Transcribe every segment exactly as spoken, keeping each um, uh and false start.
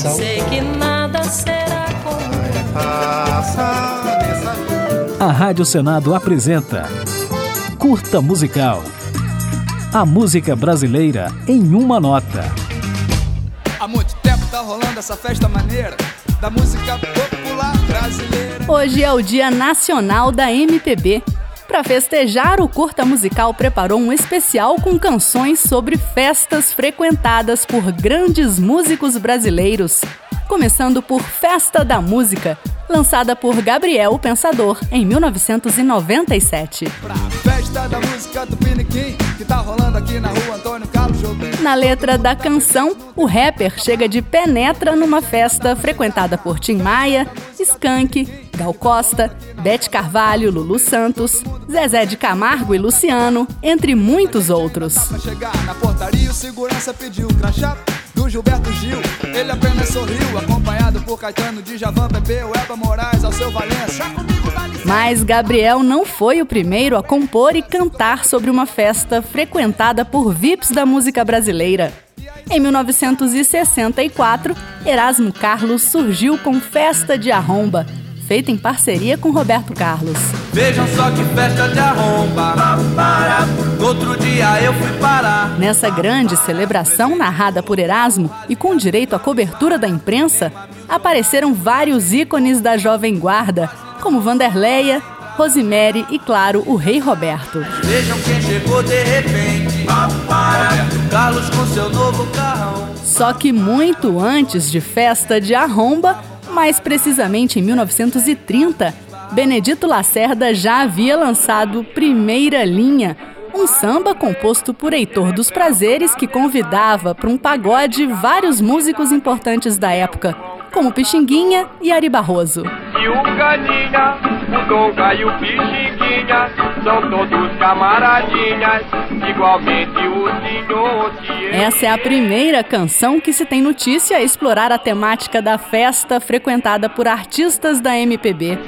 coração. Sei que nada será como A Rádio Senado apresenta Curta Musical. A música brasileira em uma nota. Há muito tempo tá rolando essa festa maneira da música popular brasileira. Hoje é o Dia Nacional da M P B. Para festejar, o Curta Musical preparou um especial com canções sobre festas frequentadas por grandes músicos brasileiros. Começando por Festa da Música, lançada por Gabriel Pensador em mil novecentos e noventa e sete. Pra festa da música do Piniquim, que tá rolando aqui na rua Antônio Carlos Jobim. Na letra da canção, o rapper chega de penetra numa festa frequentada por Tim Maia, Skank, Gal Costa, Beth Carvalho, Lulu Santos, Zezé de Camargo e Luciano, entre muitos outros. Pra chegar na portaria, o segurança pediu o crachá do Gilberto Gil. Ele apenas sorriu, acompanhado por Caetano, Djavan, Pepe, Elba Moraes, Alceu Valença. Mas Gabriel não foi o primeiro a compor e cantar sobre uma festa frequentada por V I Ps da música brasileira. Em mil novecentos e sessenta e quatro, Erasmo Carlos surgiu com Festa de Arromba, feita em parceria com Roberto Carlos. Vejam só que festa de arromba, outro dia eu fui parar. Nessa grande celebração narrada por Erasmo e com direito à cobertura da imprensa, apareceram vários ícones da Jovem Guarda, como Vanderleia, Rosemary e, claro, o Rei Roberto. Vejam quem chegou de repente, Roberto Carlos com seu novo carrão. Só que muito antes de Festa de Arromba, mais precisamente em mil novecentos e trinta, Benedito Lacerda já havia lançado Primeira Linha, um samba composto por Heitor dos Prazeres que convidava para um pagode vários músicos importantes da época, como Pixinguinha e Ari Barroso. E o Caninha, o Donga e o Pixinguinha são todos camaradinhas, igualmente o senhor que eu... Essa é a primeira canção que se tem notícia a explorar a temática da festa frequentada por artistas da M P B.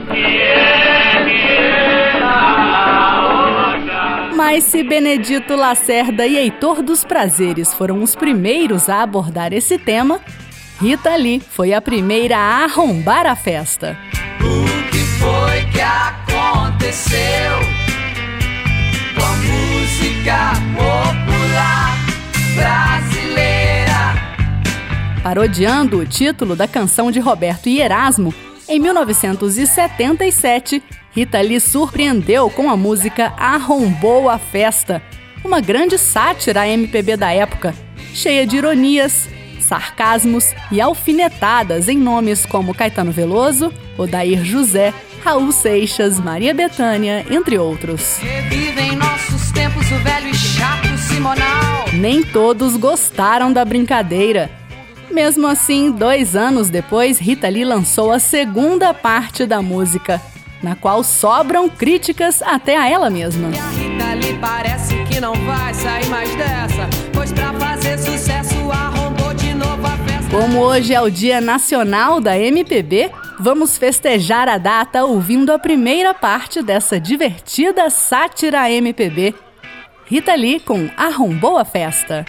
Mas se Benedito Lacerda e Heitor dos Prazeres foram os primeiros a abordar esse tema, Rita Lee foi a primeira a arrombar a festa. O que foi que aconteceu com a música popular brasileira? Parodiando o título da canção de Roberto e Erasmo, em mil novecentos e setenta e sete, Rita Lee surpreendeu com a música Arrombou a Festa, uma grande sátira à M P B da época, cheia de ironias, sarcasmos e alfinetadas em nomes como Caetano Veloso, Odair José, Raul Seixas, Maria Bethânia, entre outros. Revivem nossos tempos o velho e chato Simonal. Nem todos gostaram da brincadeira. Mesmo assim, dois anos depois, Rita Lee lançou a segunda parte da música, na qual sobram críticas até a ela mesma. E a Rita Lee parece que não vai sair mais dessa, pois pra fazer sucesso arrombou de novo a festa. Como hoje é o Dia Nacional da M P B, vamos festejar a data ouvindo a primeira parte dessa divertida sátira M P B. Rita Lee com Arrombou a Festa.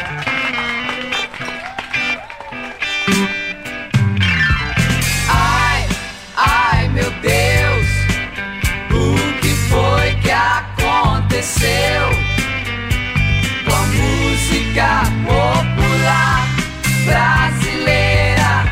Ai, ai meu Deus, o que foi que aconteceu com a música popular brasileira?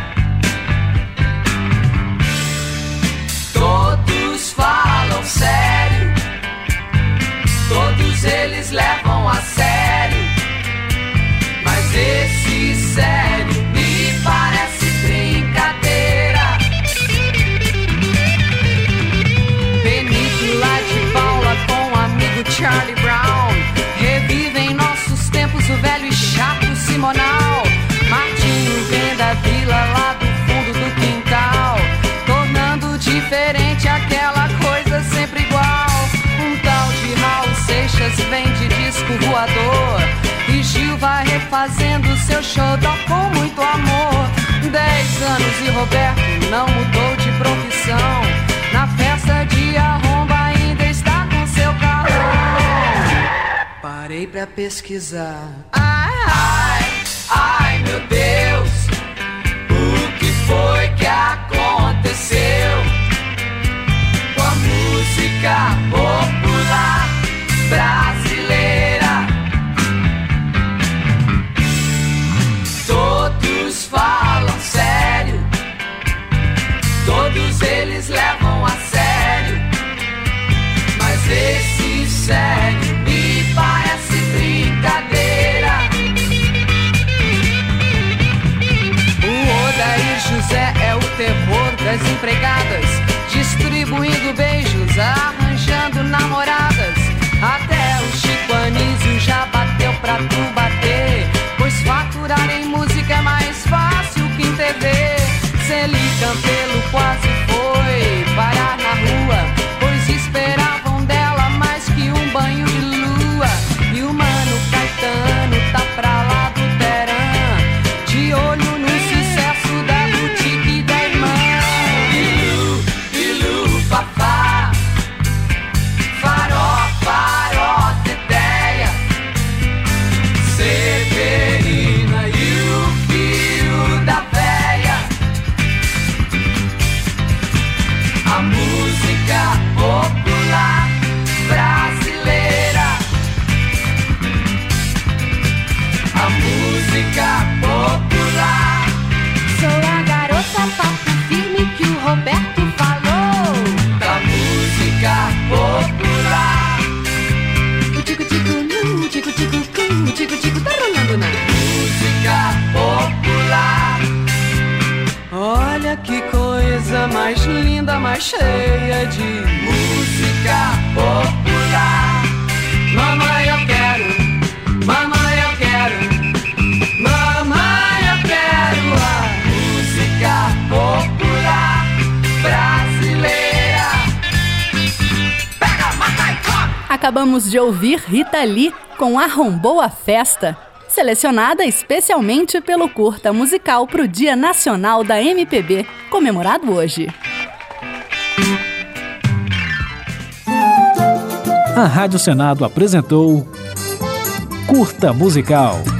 Todos falam sério, todos eles levam a sério, mas esse sério me parece brincadeira. Benito lá de Paula com o amigo Charlie Brown, revivem nossos tempos o velho e chato Simonal. Martinho vem da vila lá do fundo do quintal, tornando diferente aquela coisa sempre igual. Um tal de Raul Seixas vem de disco voador, e Gil vai refazendo seu xodó com muito amor. Dez anos e Roberto não mudou de profissão, na festa de arromba ainda está com seu carrão. Parei pra pesquisar. Ai, ai, ai meu Deus, o mais linda, mais cheia de música popular. Mamãe, eu quero, mamãe, eu quero, mamãe, eu quero a música popular brasileira. Pega, mata e come! Acabamos de ouvir Rita Lee com Arrombou a Festa, selecionada especialmente pelo Curta Musical para o Dia Nacional da M P B, comemorado hoje. A Rádio Senado apresentou Curta Musical.